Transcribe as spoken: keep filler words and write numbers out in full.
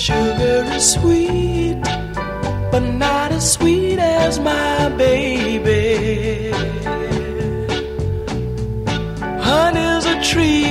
Sugar is sweet, but not as sweet as my baby. Honey's a treat